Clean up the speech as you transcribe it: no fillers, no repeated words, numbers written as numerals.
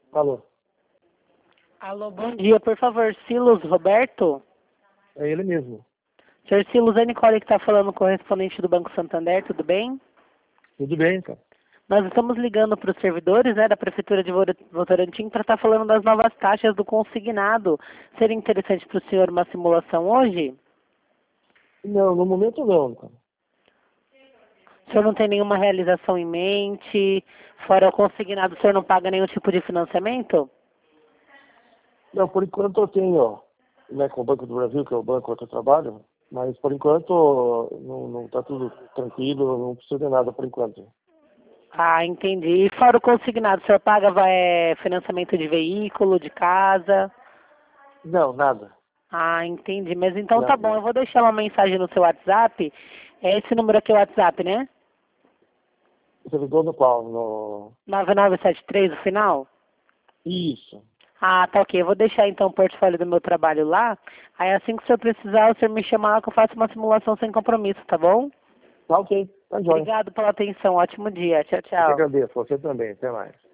Alô, Alô, bom dia. Por favor, Silos Roberto? é ele mesmo. Senhor Silos, é Nicole que está falando, correspondente do Banco Santander, tudo bem? Tudo bem, cara? Nós estamos ligando para os servidores, da Prefeitura de Votorantim para estar falando das novas taxas do consignado. Seria interessante para o senhor uma simulação hoje? Não, no momento não, cara. O senhor não tem nenhuma realização em mente? Fora o consignado, o senhor não paga nenhum tipo de financiamento? Não, por enquanto eu tenho, ó, né, com o Banco do Brasil, que é o banco que eu trabalho, mas por enquanto não tá tudo tranquilo, não precisa de nada por enquanto. Ah, entendi. E fora o consignado, o senhor paga financiamento de veículo, de casa? Não, nada. Ah, entendi. Mas então tá Não, bom, eu não. vou deixar uma mensagem no seu WhatsApp. É esse número aqui o WhatsApp, né? Você ligou no qual? No... 9973 o final? Isso. Ah, tá ok. Eu vou deixar então o portfólio do meu trabalho lá. Aí assim que o senhor precisar, o senhor me chamar lá que eu faço uma simulação sem compromisso, tá bom? Tá ok, tá jóia. Obrigado pela atenção. Ótimo dia. Tchau, Eu que tchau. agradeço, você também, até mais.